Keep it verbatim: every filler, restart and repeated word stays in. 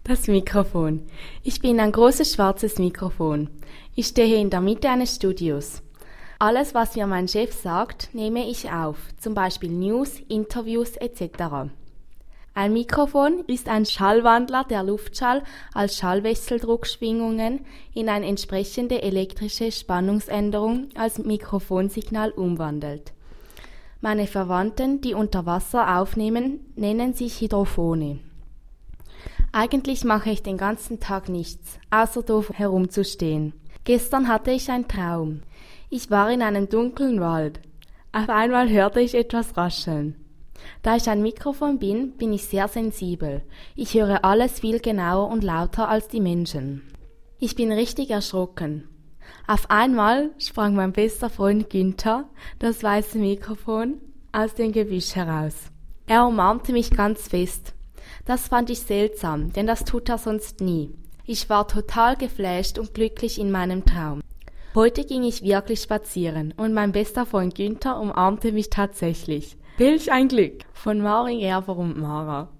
Das Mikrofon. Ich bin ein großes schwarzes Mikrofon. Ich stehe in der Mitte eines Studios. Alles, was mir mein Chef sagt, nehme ich auf, zum Beispiel News, Interviews et cetera. Ein Mikrofon ist ein Schallwandler, der Luftschall als Schallwechseldruckschwingungen in eine entsprechende elektrische Spannungsänderung als Mikrofonsignal umwandelt. Meine Verwandten, die unter Wasser aufnehmen, nennen sich Hydrophone. Eigentlich mache ich den ganzen Tag nichts, außer doof herumzustehen. Gestern hatte ich einen Traum. Ich war in einem dunklen Wald. Auf einmal hörte ich etwas rascheln. Da ich ein Mikrofon bin, bin ich sehr sensibel. Ich höre alles viel genauer und lauter als die Menschen. Ich bin richtig erschrocken. Auf einmal sprang mein bester Freund Günther, das weiße Mikrofon, aus dem Gebüsch heraus. Er umarmte mich ganz fest. Das fand ich seltsam, denn das tut er sonst nie. Ich war total geflasht und glücklich in meinem Traum. Heute ging ich wirklich spazieren und mein bester Freund Günther umarmte mich tatsächlich. Welch ein Glück! Von Marin Gerber und Mara.